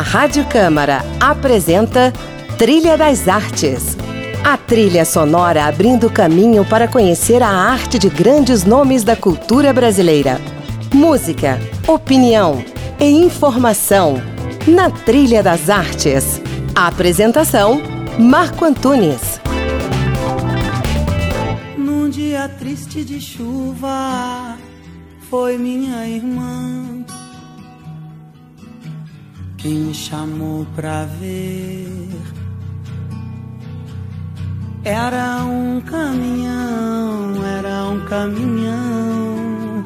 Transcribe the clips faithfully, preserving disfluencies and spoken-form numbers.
Rádio Câmara apresenta Trilha das Artes. A trilha sonora abrindo caminho para conhecer a arte de grandes nomes da cultura brasileira. Música, opinião e informação na Trilha das Artes. A apresentação, Marco Antunes. Num dia triste de chuva, foi minha irmã quem me chamou pra ver. Era um caminhão, era um caminhão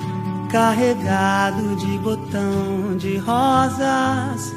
carregado de botão de rosas.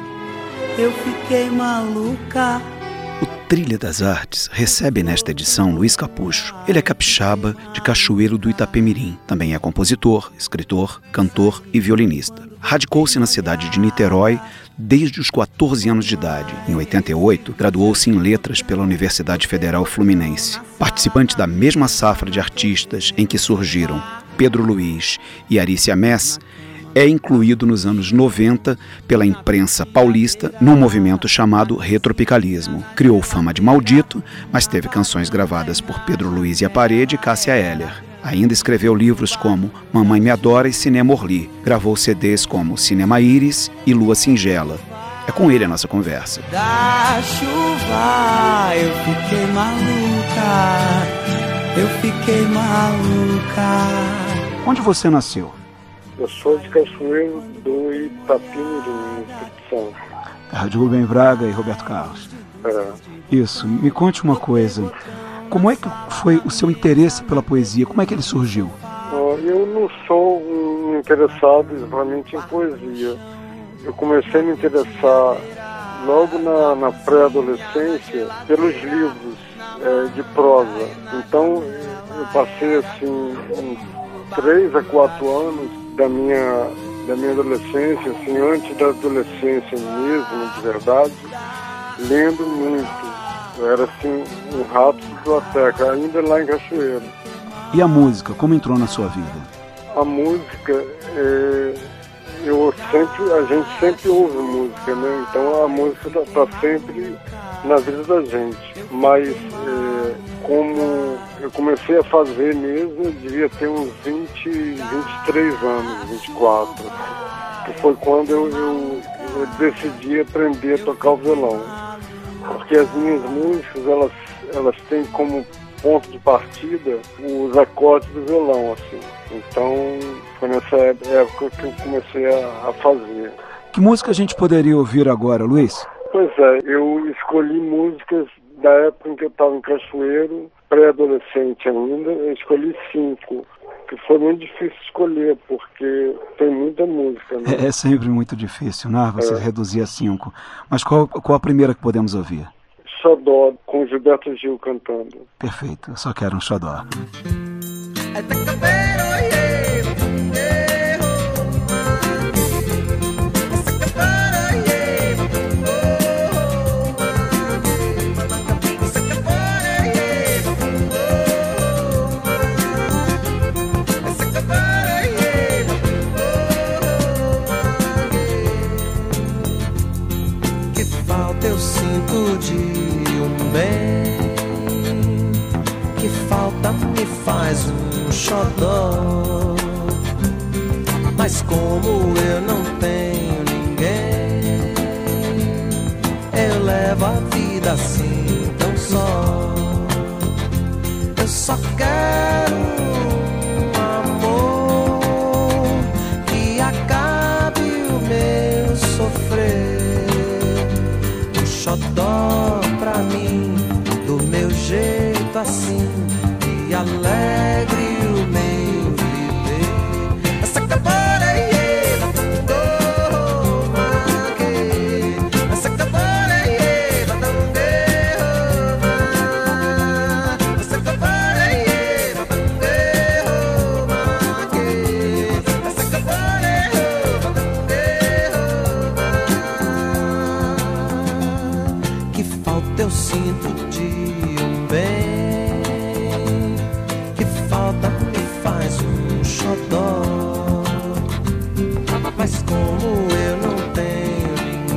Eu fiquei maluca. O Trilha das Artes recebe nesta edição Luiz Capucho. Ele é capixaba de Cachoeiro do Itapemirim. Também é compositor, escritor, cantor e violinista. Radicou-se na cidade de Niterói desde os quatorze anos de idade. Em oitenta e oito, graduou-se em Letras pela Universidade Federal Fluminense. Participante da mesma safra de artistas em que surgiram Pedro Luiz e Arícia Mess, é incluído nos anos noventa pela imprensa paulista num movimento chamado retropicalismo. Criou fama de maldito, mas teve canções gravadas por Pedro Luiz e a Parede e Cássia Eller. Ainda escreveu livros como Mamãe Me Adora e Cinema Orly. Gravou C Ds como Cinema Íris e Lua Singela. É com ele a nossa conversa. Da chuva eu fiquei maluca, eu fiquei maluca. Onde você nasceu? Eu sou de Cachoeiro do Itapemirim, Espírito Santo. Terra de Rubem Braga e Roberto Carlos. É. Isso, me conte uma coisa. Como é que foi o seu interesse pela poesia? Como é que ele surgiu? Eu não sou um interessado exatamente em poesia. Eu comecei a me interessar logo na, na pré-adolescência pelos livros é, de prosa. Então eu passei assim uns três a quatro anos da minha, da minha adolescência, assim, antes da adolescência mesmo, de verdade, lendo muito. Eu era assim, um rato de biblioteca, ainda lá em Cachoeiro. E a música, como entrou na sua vida? A música, é, eu sempre, a gente sempre ouve música, né? Então a música está tá sempre na vida da gente. Mas é, como eu comecei a fazer mesmo, eu devia ter uns vinte, vinte e três anos, vinte e quatro. Que foi quando eu, eu, eu decidi aprender a tocar o violão. Porque as minhas músicas, elas, elas têm como ponto de partida os acordes do violão, assim. Então, foi nessa época que eu comecei a, a fazer. Que música a gente poderia ouvir agora, Luiz? Pois é, eu escolhi músicas da época em que eu estava em Cachoeiro, pré-adolescente ainda. Eu escolhi cinco, que foi muito difícil escolher, porque tem muita música, né? É, é sempre muito difícil, né? Você é. reduzir a cinco. Mas qual, qual a primeira que podemos ouvir? Xodó, com Gilberto Gil cantando. Perfeito, eu só quero um xodó. Eu sinto de um bem que falta me faz um xodó. Mas como eu não tenho ninguém, eu levo a vida assim tão só. Eu só quero um amor que acabe o meu sofrer. Xodó pra mim, do meu jeito assim, e alegre o meu viver. Essa cabana é do mague, essa cabana é do mague, essa cabana é do mague, essa cabana é do que falta eu sinto de um bem, que falta me faz um xodó. Mas como eu não tenho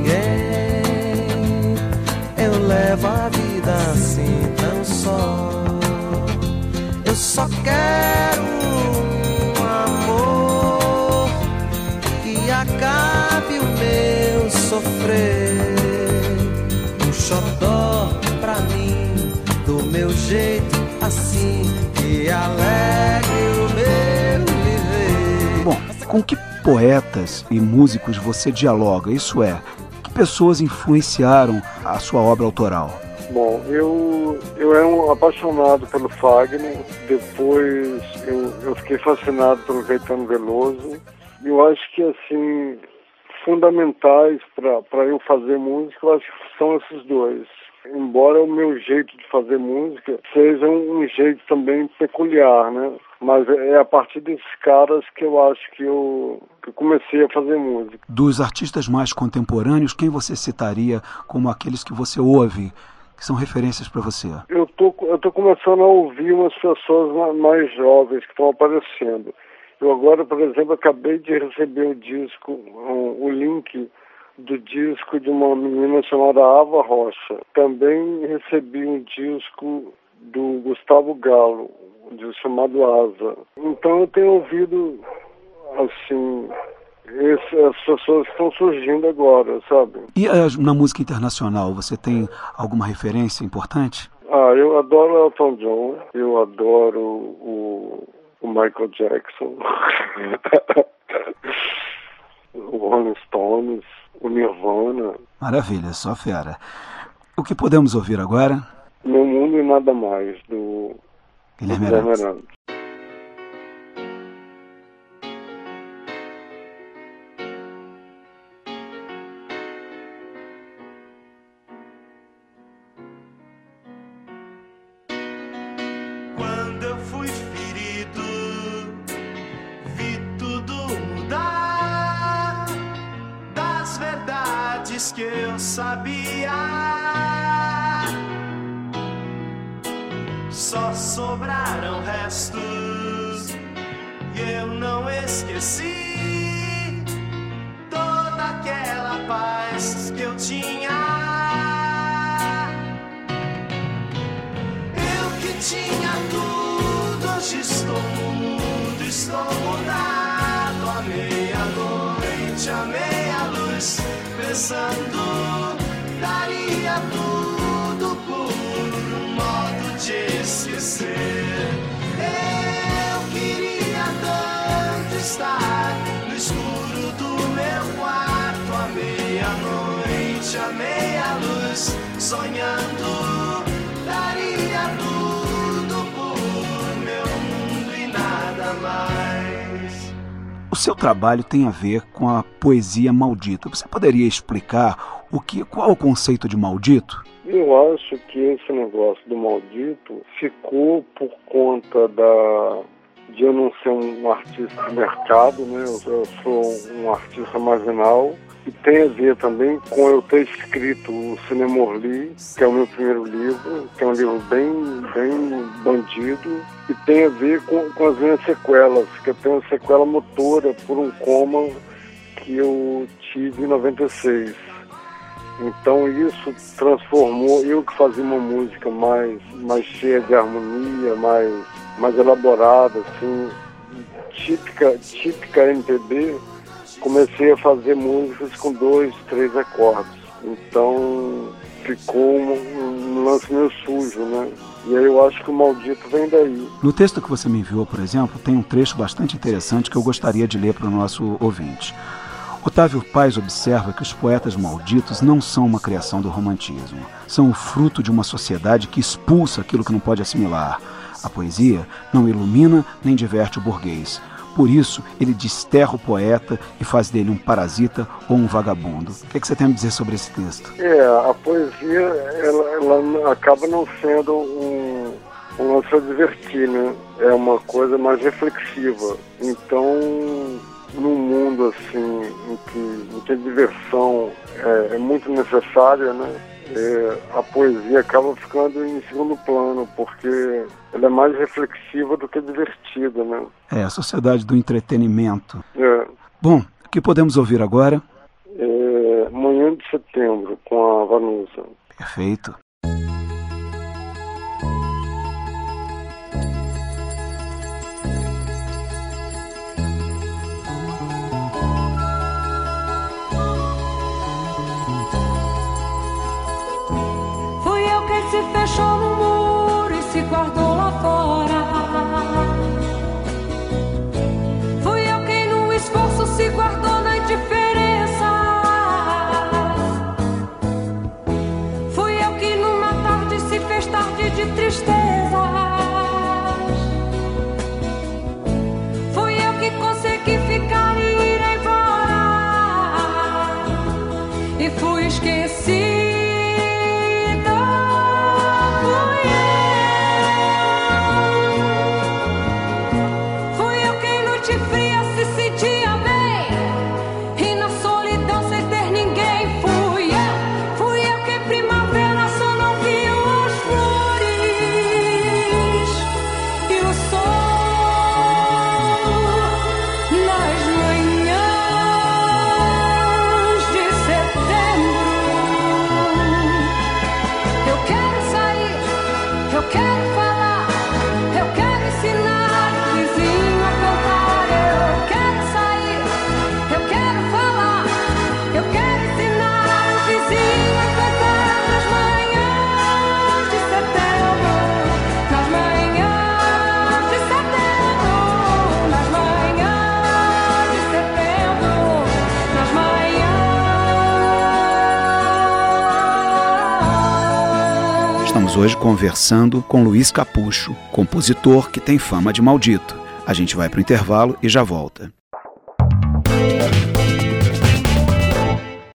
leva a vida assim tão só. Eu só quero um amor que acabe o meu sofrer, um xodó pra mim, do meu jeito assim, que alegre o meu viver. Bom, com que poetas e músicos você dialoga? Isso é, que pessoas influenciaram a sua obra autoral? Bom, eu, eu era um apaixonado pelo Fagner, depois eu, eu fiquei fascinado pelo Caetano Veloso. Eu acho que, assim, fundamentais para eu fazer música, eu acho que são esses dois. Embora o meu jeito de fazer música seja um jeito também peculiar, né? Mas é a partir desses caras que eu acho que eu, que eu comecei a fazer música. Dos artistas mais contemporâneos, quem você citaria como aqueles que você ouve, que são referências para você? Eu tô, eu tô começando a ouvir umas pessoas mais jovens que estão aparecendo. Eu agora, por exemplo, acabei de receber o disco, o link do disco de uma menina chamada Ava Rocha. Também recebi um disco do Gustavo Galo, um disco chamado Asa. Então eu tenho ouvido, assim, esse, as pessoas que estão surgindo agora, sabe? E uh, na música internacional, você tem alguma referência importante? Ah, eu adoro Elton John, eu adoro o, o Michael Jackson, o Rolling Stones, o Nirvana. Maravilha, só fera. O que podemos ouvir agora? Meu Mundo e Nada Mais, do Guilherme Arantes. Quando eu fui ferido, vi tudo mudar, das verdades que eu sabia, só sobraram restos e eu não esqueci toda aquela paz que eu tinha. Eu que tinha tudo, hoje estou mudo, estou mudado. À meia-noite, à meia-luz, pensando, daria tudo por um modo de esquecer. Eu queria tanto estar no escuro do meu quarto, à meia-noite, à meia-luz, sonhando, daria tudo por meu mundo e nada mais. O seu trabalho tem a ver com a poesia maldita. Você poderia explicar o que, qual é o conceito de maldito? Eu acho que esse negócio do maldito ficou por conta da, de eu não ser um artista de mercado, né? Eu, eu sou um artista marginal. E tem a ver também com eu ter escrito o Cinemorli, que é o meu primeiro livro, que é um livro bem, bem bandido, e tem a ver com, com as minhas sequelas, que eu tenho uma sequela motora por um coma que eu tive em noventa e seis. Então isso transformou, eu que fazia uma música mais, mais cheia de harmonia, mais, mais elaborada, assim, típica, típica M P B, comecei a fazer músicas com dois, três acordes. Então ficou um, um lance meio sujo, né? E aí eu acho que o maldito vem daí. No texto que você me enviou, por exemplo, tem um trecho bastante interessante que eu gostaria de ler para o nosso ouvinte. Otávio Paz observa que os poetas malditos não são uma criação do romantismo. São o fruto de uma sociedade que expulsa aquilo que não pode assimilar. A poesia não ilumina nem diverte o burguês. Por isso, ele desterra o poeta e faz dele um parasita ou um vagabundo. O que, é que você tem a dizer sobre esse texto? É, a poesia, ela, ela acaba não sendo um, um lance a divertir, né? É uma coisa mais reflexiva. Então, num mundo assim, em que, em que a diversão é, é muito necessária, né? É, a poesia acaba ficando em segundo plano, porque ela é mais reflexiva do que divertida, né? É, a sociedade do entretenimento. É. Bom, o que podemos ouvir agora? É, Manhã de Setembro, com a Vanusa. Perfeito. se fechou no muro e se guardou lá fora. Fui eu quem no esforço se guardou na indiferença. Fui eu que numa tarde se fez tarde de tristezas. Fui eu que consegui ficar e ir embora. E fui esquecida. Estamos hoje conversando com Luiz Capucho, compositor que tem fama de maldito. A gente vai para o intervalo e já volta.